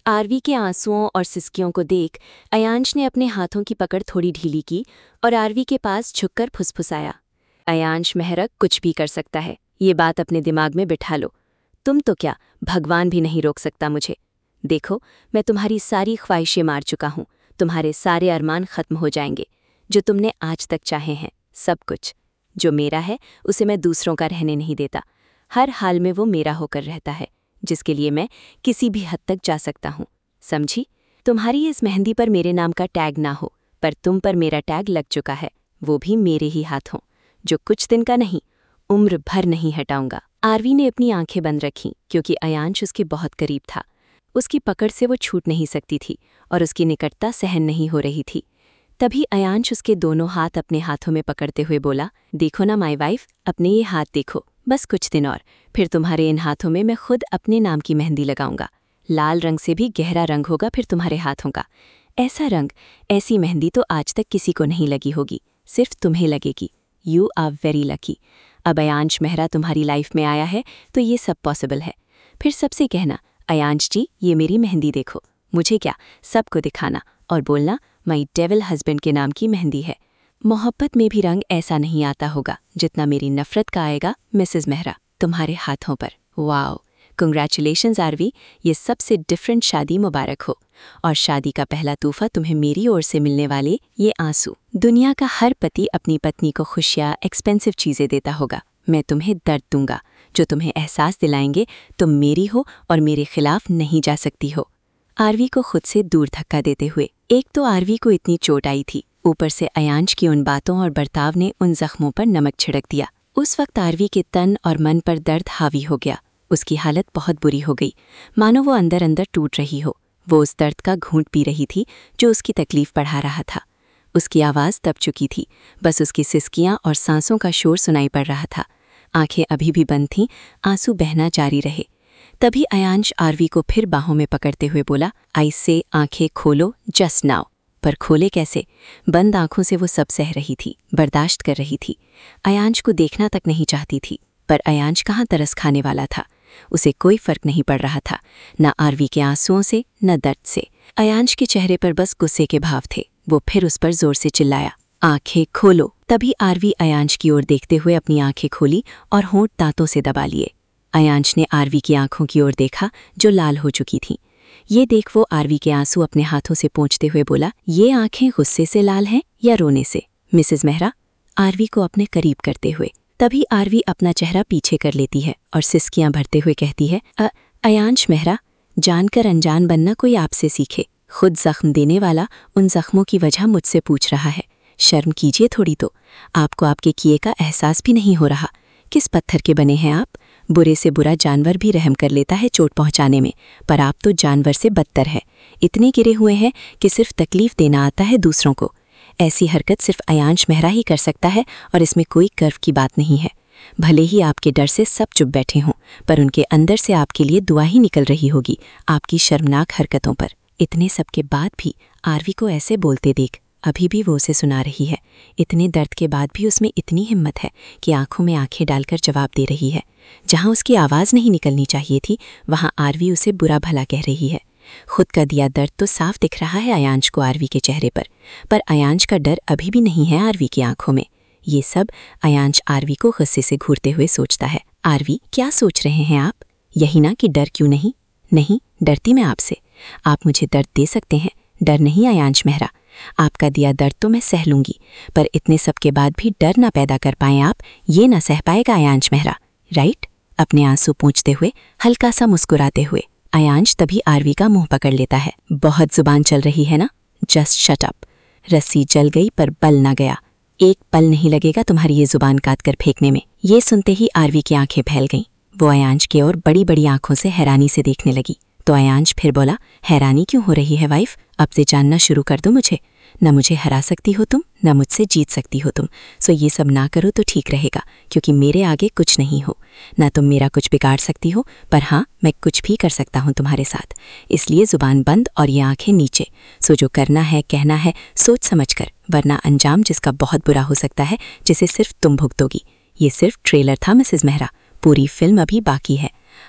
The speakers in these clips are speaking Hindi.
आरवी के आंसुओं और सिसकियों को देख अयांश ने अपने हाथों की पकड़ थोड़ी ढीली की और आरवी के पास झुककर फुसफुसाया। अयांश मेहरक कुछ भी कर सकता है, ये बात अपने दिमाग में बिठा लो। तुम तो क्या, भगवान भी नहीं रोक सकता मुझे। देखो, मैं तुम्हारी सारी ख्वाहिशें मार चुका हूँ, तुम्हारे सारे अरमान खत्म हो जाएंगे, जो तुमने आज तक चाहे हैं। सब कुछ जो मेरा है उसे मैं दूसरों का रहने नहीं देता। हर हाल में वो मेरा होकर रहता है, जिसके लिए मैं किसी भी हद तक जा सकता हूँ। समझी? तुम्हारी इस मेहंदी पर मेरे नाम का टैग ना हो, पर तुम पर मेरा टैग लग चुका है, वो भी मेरे ही हाथों, जो कुछ दिन का नहीं, उम्र भर नहीं हटाऊंगा। आरवी ने अपनी आंखें बंद रखीं क्योंकि अयांश उसके बहुत करीब था। उसकी पकड़ से वो छूट नहीं सकती थी और उसकी निकटता सहन नहीं हो रही थी। तभी अयांश उसके दोनों हाथ अपने हाथों में पकड़ते हुए बोला, देखो ना माई वाइफ, अपने ये हाथ देखो, बस कुछ दिन और, फिर तुम्हारे इन हाथों में मैं खुद अपने नाम की मेहंदी लगाऊंगा। लाल रंग से भी गहरा रंग होगा फिर तुम्हारे हाथों का। ऐसा रंग, ऐसी मेहंदी तो आज तक किसी को नहीं लगी होगी, सिर्फ तुम्हें लगेगी। You are very lucky. अब अयांश मेहरा तुम्हारी लाइफ में आया है तो ये सब पॉसिबल है। फिर सबसे कहना, अयांश जी ये मेरी मेहंदी देखो, मुझे क्या, सबको दिखाना और बोलना माई डेविल हस्बैंड के नाम की मेहंदी है। मोहब्बत में भी रंग ऐसा नहीं आता होगा जितना मेरी नफरत का आएगा मिसेस मेहरा तुम्हारे हाथों पर। वाओ, कंग्रेचुलेशंस आरवी, ये सबसे डिफरेंट शादी मुबारक हो। और शादी का पहला तोहफा तुम्हें मेरी ओर से मिलने वाले ये आंसू। दुनिया का हर पति अपनी पत्नी को खुशियाँ, एक्सपेंसिव चीज़ें देता होगा। मैं तुम्हें दर्द दूंगा जो तुम्हें एहसास दिलाएंगे तुम मेरी हो और मेरे खिलाफ नहीं जा सकती हो। आरवी को खुद से दूर धक्का देते हुए, एक तो आरवी को इतनी चोट आई थी, ऊपर से अयांश की उन बातों और बर्ताव ने उन जख्मों पर नमक छिड़क दिया। उस वक्त आरवी के तन और मन पर दर्द हावी हो गया। उसकी हालत बहुत बुरी हो गई, मानो वो अंदर अंदर टूट रही हो। वो उस दर्द का घूंट पी रही थी जो उसकी तकलीफ बढ़ा रहा था। उसकी आवाज़ दब चुकी थी, बस उसकी सिसकियाँ और सांसों का शोर सुनाई पड़ रहा था। आंखें अभी भी बंद थीं, आंसू बहना जारी रहे। तभी अयांश आरवी को फिर बाहों में पकड़ते हुए बोला, आई से आंखें खोलो जस्ट नाउ। पर खोले कैसे? बंद आंखों से वो सब सह रही थी, बर्दाश्त कर रही थी। अयांश को देखना तक नहीं चाहती थी, पर अयांश कहाँ तरस खाने वाला था। उसे कोई फर्क नहीं पड़ रहा था, न आरवी के आंसुओं से न दर्द से। अयांश के चेहरे पर बस गुस्से के भाव थे। वो फिर उस पर जोर से चिल्लाया, आंखें खोलो। तभी आरवी अयांश की ओर देखते हुए अपनी आंखें खोली और होंठ दांतों से दबा लिए। अयांश ने आरवी की आंखों की ओर देखा जो लाल हो चुकी थीं। ये देख वो आरवी के आंसू अपने हाथों से पोंछते हुए बोला, ये आंखें गुस्से से लाल हैं या रोने से? मिसेस मेहरा, आरवी को अपने करीब करते हुए। तभी आरवी अपना चेहरा पीछे कर लेती है और सिसकियां भरते हुए कहती है, अयांश मेहरा, जानकर अनजान बनना कोई आपसे सीखे। खुद जख्म देने वाला उन जख्मों की वजह मुझसे पूछ रहा है। शर्म कीजिए थोड़ी तो। आपको आपके किए का एहसास भी नहीं हो रहा। किस पत्थर के बने हैं आप? बुरे से बुरा जानवर भी रहम कर लेता है चोट पहुंचाने में, पर आप तो जानवर से बदतर है। इतने गिरे हुए हैं कि सिर्फ तकलीफ देना आता है दूसरों को। ऐसी हरकत सिर्फ अयांश मेहरा ही कर सकता है और इसमें कोई गर्व की बात नहीं है। भले ही आपके डर से सब चुप बैठे हों, पर उनके अंदर से आपके लिए दुआ ही निकल रही होगी आपकी शर्मनाक हरकतों पर। इतने सब के बाद भी आरवी को ऐसे बोलते देख अभी भी वो उसे सुना रही है। इतने दर्द के बाद भी उसमें इतनी हिम्मत है कि आंखों में आंखें डालकर जवाब दे रही है। जहां उसकी आवाज़ नहीं निकलनी चाहिए थी, वहां आरवी उसे बुरा भला कह रही है। खुद का दिया दर्द तो साफ दिख रहा है अयांश को आरवी के चेहरे पर अयांश का डर अभी भी नहीं है आरवी की आंखों में। ये सब अयांश आरवी को गुस्से से घूरते हुए सोचता है। आरवी, क्या सोच रहे हैं आप? यही ना कि डर क्यों नहीं? नहीं डरती मैं आपसे। आप मुझे दर्द दे सकते हैं, डर नहीं अयांश मेहरा। आपका दिया दर्द तो मैं सह लूंगी, पर इतने सब के बाद भी डर ना पैदा कर पाएं आप, ये ना सह पाएगा अयांश मेहरा, राइट? अपने आंसू पोंछते हुए, हल्का सा मुस्कुराते हुए अयांश तभी आरवी का मुंह पकड़ लेता है। बहुत जुबान चल रही है ना? Just shut up. रस्सी जल गई पर बल ना गया। एक पल नहीं लगेगा तुम्हारी ये जुबान काट कर फेंकने में। ये सुनते ही आरवी की आंखें फैल गईं। वो अयांश की ओर बड़ी बड़ी आंखों से हैरानी से देखने लगी। तो अयांश फिर बोला, हैरानी क्यों हो रही है वाइफ? अब से जानना शुरू कर दो मुझे। न मुझे हरा सकती हो तुम, न मुझसे जीत सकती हो तुम। सो ये सब ना करो तो ठीक रहेगा, क्योंकि मेरे आगे कुछ नहीं हो। ना तुम मेरा कुछ बिगाड़ सकती हो, पर हाँ मैं कुछ भी कर सकता हूँ तुम्हारे साथ। इसलिए जुबान बंद और ये आंखें नीचे। सो जो करना है कहना है सोच समझ कर, वरना अंजाम जिसका बहुत बुरा हो सकता है, जिसे सिर्फ तुम भुगतोगी। ये सिर्फ ट्रेलर था मिसेस मेहरा, पूरी फिल्म अभी बाकी है।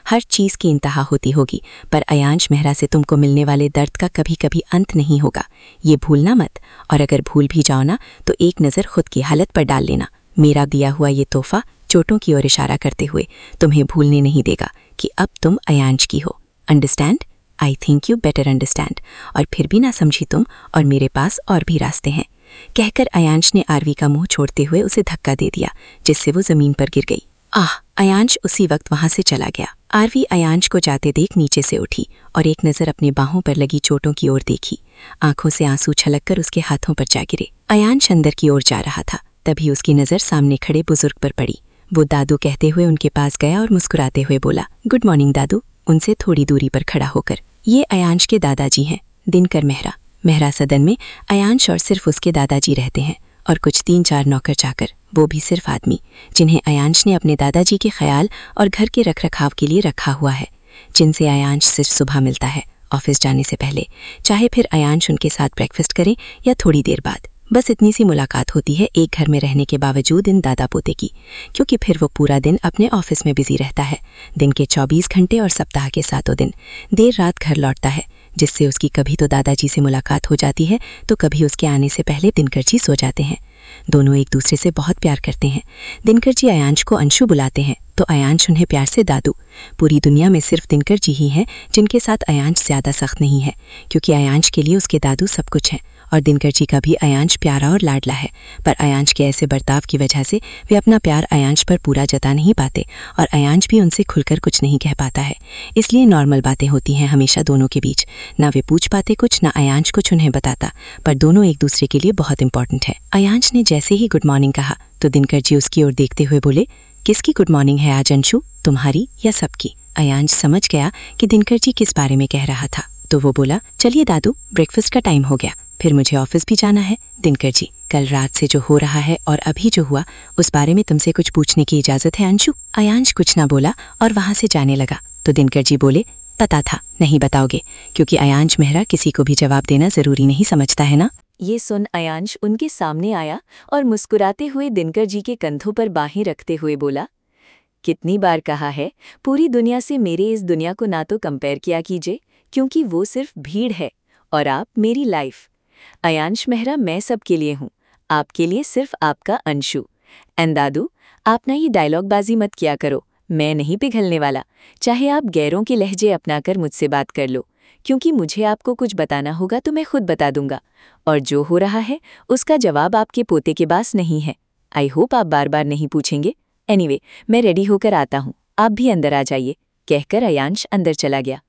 हर चीज़ की इंतहा होती होगी, पर अयांश मेहरा से तुमको मिलने वाले दर्द का कभी कभी अंत नहीं होगा, ये भूलना मत। और अगर भूल भी जाओ ना तो एक नज़र खुद की हालत पर डाल लेना। मेरा दिया हुआ ये तोहफा, चोटों की ओर इशारा करते हुए, तुम्हें भूलने नहीं देगा कि अब तुम अयांश की हो। Understand? I think you better understand. और फिर भी ना समझी तुम, और मेरे पास और भी रास्ते हैं, कहकर अयांश ने आरवी का मुंह छोड़ते हुए उसे धक्का दे दिया, जिससे वो जमीन पर गिर गई। आह! अयांश उसी वक्त वहां से चला गया। आरवी अयांश को जाते देख नीचे से उठी और एक नज़र अपने बाहों पर लगी चोटों की ओर देखी। आंखों से आंसू छलककर उसके हाथों पर जा गिरे। अयांश अंदर की ओर जा रहा था, तभी उसकी नज़र सामने खड़े बुजुर्ग पर पड़ी। वो दादू कहते हुए उनके पास गया और मुस्कुराते हुए बोला, गुड मॉर्निंग दादू। उनसे थोड़ी दूरी पर खड़ा होकर, ये अयांश के दादाजी हैं, दिनकर मेहरा। मेहरा सदन में अयांश और सिर्फ उसके दादाजी रहते हैं, और कुछ 3-4 नौकर चाकर, वो भी सिर्फ आदमी, जिन्हें अयांश ने अपने दादाजी के ख्याल और घर के रखरखाव के लिए रखा हुआ है, जिनसे अयांश सिर्फ सुबह मिलता है ऑफिस जाने से पहले, चाहे फिर अयांश उनके साथ ब्रेकफास्ट करे या थोड़ी देर बाद। बस इतनी सी मुलाकात होती है एक घर में रहने के बावजूद इन दादा पोते की, क्योंकि फिर वो पूरा दिन अपने ऑफिस में बिजी रहता है, दिन के 24 घंटे और सप्ताह के 7 दिन। देर रात घर लौटता है, जिससे उसकी कभी तो दादाजी से मुलाकात हो जाती है तो कभी उसके आने से पहले दिनकर जी सो जाते हैं। दोनों एक दूसरे से बहुत प्यार करते हैं। दिनकर जी अयांश को अंशु बुलाते हैं तो अयांश उन्हें प्यार से दादू। पूरी दुनिया में सिर्फ दिनकर जी ही हैं जिनके साथ अयांश ज़्यादा सख्त नहीं है, क्योंकि अयांश के लिए उसके दादू सब कुछ हैं, और दिनकर जी का भी अयांश प्यारा और लाडला है। पर अयांश के ऐसे बर्ताव की वजह से वे अपना प्यार अयांश पर पूरा जता नहीं पाते, और अयांश भी उनसे खुलकर कुछ नहीं कह पाता है। इसलिए नॉर्मल बातें होती हैं हमेशा दोनों के बीच, ना वे पूछ पाते कुछ, ना अयांश कुछ उन्हें बताता, पर दोनों एक दूसरे के लिए बहुत इंपॉर्टेंट है। अयांश ने जैसे ही गुड मॉर्निंग कहा तो दिनकर जी उसकी ओर देखते हुए बोले, किसकी गुड मॉर्निंग है आज अंशु, तुम्हारी या सबकी? अयांश समझ गया कि दिनकर जी किस बारे में कह रहा था, तो वो बोला, चलिए दादू, ब्रेकफास्ट का टाइम हो गया, फिर मुझे ऑफिस भी जाना है। दिनकर जी, कल रात से जो हो रहा है और अभी जो हुआ उस बारे में तुमसे कुछ पूछने की इजाजत है अंशु? अयांश कुछ ना बोला और वहां से जाने लगा, तो दिनकर जी बोले, पता था नहीं बताओगे, क्योंकि अयांश मेहरा किसी को भी जवाब देना जरूरी नहीं समझता है ना। ये सुन अयांश उनके सामने आया और मुस्कुराते हुए दिनकर जी के कंधों पर बाहें रखते हुए बोला, कितनी बार कहा है पूरी दुनिया से मेरे इस दुनिया को ना तो कंपेयर किया कीजिए, क्योंकि वो सिर्फ भीड़ है और आप मेरी लाइफ। अयांश मेहरा मैं सबके लिए हूँ, आपके लिए सिर्फ आपका अंशु। एंड दादू, आप ना ये डायलॉगबाजी मत किया करो, मैं नहीं पिघलने वाला, चाहे आप गैरों के लहजे अपनाकर मुझसे बात कर लो, क्योंकि मुझे आपको कुछ बताना होगा तो मैं खुद बता दूंगा, और जो हो रहा है उसका जवाब आपके पोते के पास नहीं है। आई होप आप बार बार नहीं पूछेंगे। एनीवे, मैं रेडी होकर आता हूँ, आप भी अंदर आ जाइए, कहकर अयांश अंदर चला गया।